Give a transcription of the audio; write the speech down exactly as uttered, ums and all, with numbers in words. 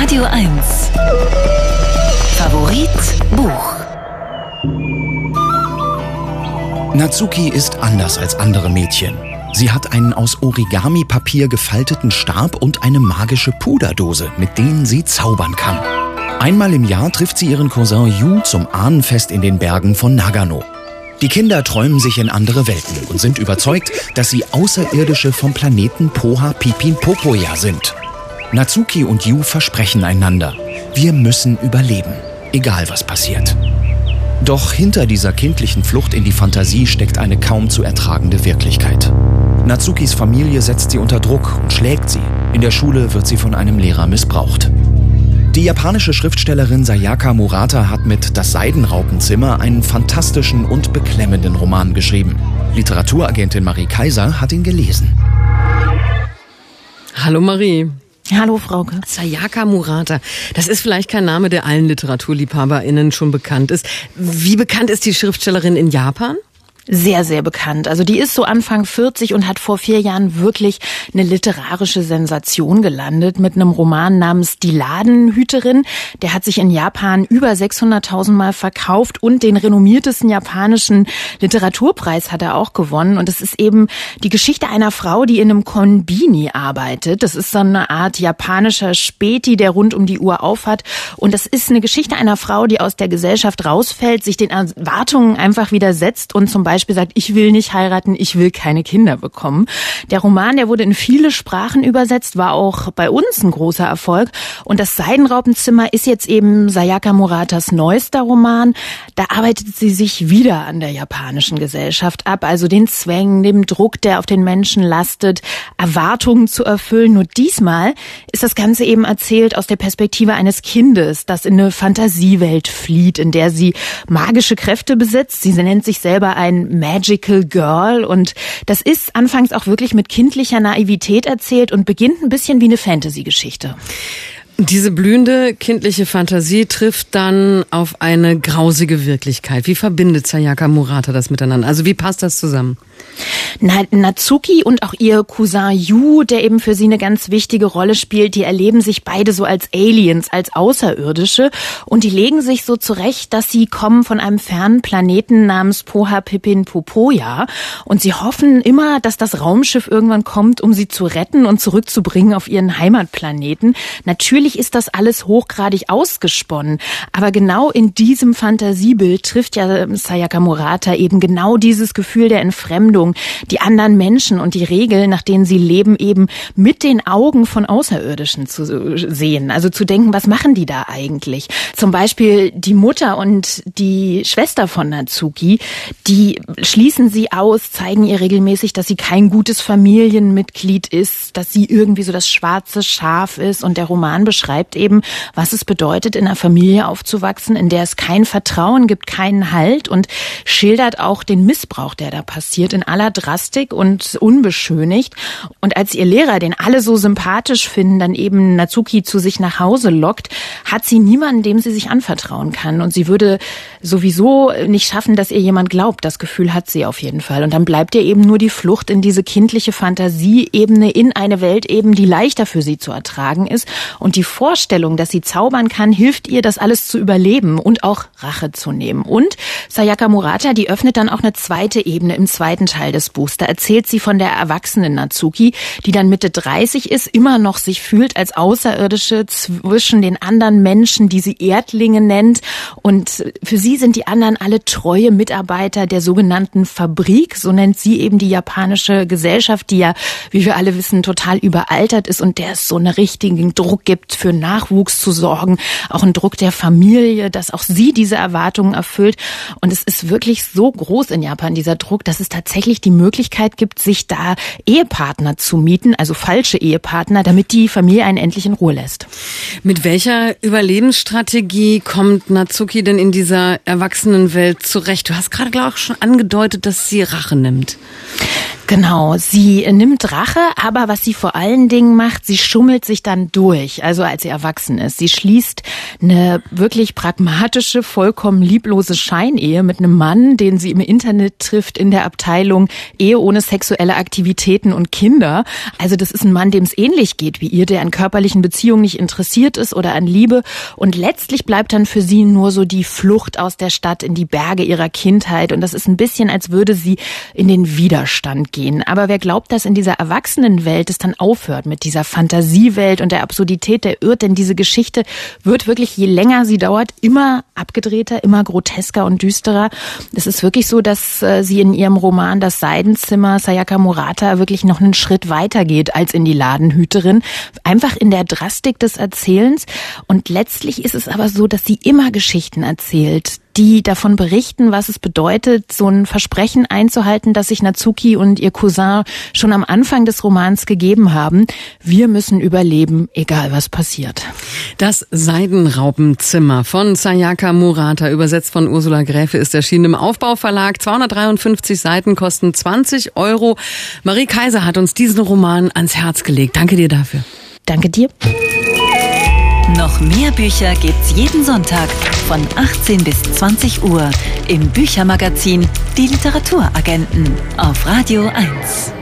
Radio eins. Favorit Buch. Natsuki ist anders als andere Mädchen. Sie hat einen aus Origami-Papier gefalteten Stab und eine magische Puderdose, mit denen sie zaubern kann. Einmal im Jahr trifft sie ihren Cousin Yu zum Ahnenfest in den Bergen von Nagano. Die Kinder träumen sich in andere Welten und sind überzeugt, dass sie Außerirdische vom Planeten Poha Pipin Popoya sind. Natsuki und Yu versprechen einander: Wir müssen überleben, egal was passiert. Doch hinter dieser kindlichen Flucht in die Fantasie steckt eine kaum zu ertragende Wirklichkeit. Natsukis Familie setzt sie unter Druck und schlägt sie. In der Schule wird sie von einem Lehrer missbraucht. Die japanische Schriftstellerin Sayaka Murata hat mit Das Seidenraupenzimmer einen fantastischen und beklemmenden Roman geschrieben. Literaturagentin Marie Kaiser hat ihn gelesen. Hallo Marie. Hallo Frauke. Sayaka Murata, das ist vielleicht kein Name, der allen LiteraturliebhaberInnen schon bekannt ist. Wie bekannt ist die Schriftstellerin in Japan? Sehr, sehr bekannt. Also die ist so Anfang vierzig und hat vor vier Jahren wirklich eine literarische Sensation gelandet mit einem Roman namens Die Ladenhüterin. Der hat sich in Japan über sechshunderttausend Mal verkauft und den renommiertesten japanischen Literaturpreis hat er auch gewonnen. Und es ist eben die Geschichte einer Frau, die in einem Konbini arbeitet. Das ist so eine Art japanischer Späti, der rund um die Uhr aufhat. Und das ist eine Geschichte einer Frau, die aus der Gesellschaft rausfällt, sich den Erwartungen einfach widersetzt und zum Beispiel Beispiel sagt, ich will nicht heiraten, ich will keine Kinder bekommen. Der Roman, der wurde in viele Sprachen übersetzt, war auch bei uns ein großer Erfolg. Und das Seidenraupenzimmer ist jetzt eben Sayaka Muratas neuester Roman. Da arbeitet sie sich wieder an der japanischen Gesellschaft ab, also den Zwängen, dem Druck, der auf den Menschen lastet, Erwartungen zu erfüllen. Nur diesmal ist das Ganze eben erzählt aus der Perspektive eines Kindes, das in eine Fantasiewelt flieht, in der sie magische Kräfte besitzt. Sie nennt sich selber ein Magical Girl und das ist anfangs auch wirklich mit kindlicher Naivität erzählt und beginnt ein bisschen wie eine Fantasy-Geschichte. Diese blühende kindliche Fantasie trifft dann auf eine grausige Wirklichkeit. Wie verbindet Sayaka Murata das miteinander? Also wie passt das zusammen? Na, Natsuki und auch ihr Cousin Yu, der eben für sie eine ganz wichtige Rolle spielt, die erleben sich beide so als Aliens, als Außerirdische und die legen sich so zurecht, dass sie kommen von einem fernen Planeten namens Poha Pipin Popoya und sie hoffen immer, dass das Raumschiff irgendwann kommt, um sie zu retten und zurückzubringen auf ihren Heimatplaneten. Natürlich ist das alles hochgradig ausgesponnen, aber genau in diesem Fantasiebild trifft ja Sayaka Murata eben genau dieses Gefühl der Entfremdung, die anderen Menschen und die Regeln, nach denen sie leben, eben mit den Augen von Außerirdischen zu sehen. Also zu denken, was machen die da eigentlich? Zum Beispiel die Mutter und die Schwester von Natsuki, die schließen sie aus, zeigen ihr regelmäßig, dass sie kein gutes Familienmitglied ist, dass sie irgendwie so das schwarze Schaf ist. Und der Roman beschreibt eben, was es bedeutet, in einer Familie aufzuwachsen, in der es kein Vertrauen gibt, keinen Halt und schildert auch den Missbrauch, der da passiert, in aller Drastik und unbeschönigt. Und als ihr Lehrer, den alle so sympathisch finden, dann eben Natsuki zu sich nach Hause lockt, hat sie niemanden, dem sie sich anvertrauen kann. Und sie würde sowieso nicht schaffen, dass ihr jemand glaubt. Das Gefühl hat sie auf jeden Fall. Und dann bleibt ihr eben nur die Flucht in diese kindliche Fantasieebene, in eine Welt eben, die leichter für sie zu ertragen ist. Und die Vorstellung, dass sie zaubern kann, hilft ihr, das alles zu überleben und auch Rache zu nehmen. Und Sayaka Murata, die öffnet dann auch eine zweite Ebene im zweiten Teil des Buchs. Da erzählt sie von der erwachsenen Natsuki, die dann Mitte dreißig ist, immer noch sich fühlt als Außerirdische zwischen den anderen Menschen, die sie Erdlinge nennt. Und für sie sind die anderen alle treue Mitarbeiter der sogenannten Fabrik. So nennt sie eben die japanische Gesellschaft, die ja, wie wir alle wissen, total überaltert ist und der es so einen richtigen Druck gibt, für Nachwuchs zu sorgen. Auch ein Druck der Familie, dass auch sie diese Erwartungen erfüllt. Und es ist wirklich so groß in Japan, dieser Druck, dass es tatsächlich die Möglichkeit gibt, sich da Ehepartner zu mieten, also falsche Ehepartner, damit die Familie einen endlich in Ruhe lässt. Mit welcher Überlebensstrategie kommt Natsuki denn in dieser Erwachsenenwelt zurecht? Du hast gerade, glaube ich, schon angedeutet, dass sie Rache nimmt. Genau, sie nimmt Rache, aber was sie vor allen Dingen macht, sie schummelt sich dann durch, also als sie erwachsen ist. Sie schließt eine wirklich pragmatische, vollkommen lieblose Scheinehe mit einem Mann, den sie im Internet trifft in der Abteilung Ehe ohne sexuelle Aktivitäten und Kinder. Also das ist ein Mann, dem es ähnlich geht wie ihr, der an körperlichen Beziehungen nicht interessiert ist oder an Liebe. Und letztlich bleibt dann für sie nur so die Flucht aus der Stadt in die Berge ihrer Kindheit. Und das ist ein bisschen, als würde sie in den Widerstand gehen. Aber wer glaubt, dass in dieser Erwachsenenwelt es dann aufhört mit dieser Fantasiewelt und der Absurdität, der irrt, denn diese Geschichte wird wirklich, je länger sie dauert, immer abgedrehter, immer grotesker und düsterer. Es ist wirklich so, dass äh, sie in ihrem Roman Das Seidenzimmer, Sayaka Murata, wirklich noch einen Schritt weiter geht als in die Ladenhüterin. Einfach in der Drastik des Erzählens. Und letztlich ist es aber so, dass sie immer Geschichten erzählt, die davon berichten, was es bedeutet, so ein Versprechen einzuhalten, das sich Natsuki und ihr Cousin schon am Anfang des Romans gegeben haben. Wir müssen überleben, egal was passiert. Das Seidenraupenzimmer von Sayaka Murata, übersetzt von Ursula Gräfe, ist erschienen im Aufbauverlag. zweihundertdreiundfünfzig Seiten, kosten zwanzig Euro. Marie Kaiser hat uns diesen Roman ans Herz gelegt. Danke dir dafür. Danke dir. Noch mehr Bücher gibt's jeden Sonntag von achtzehn bis zwanzig Uhr im Büchermagazin Die Literaturagenten auf Radio eins.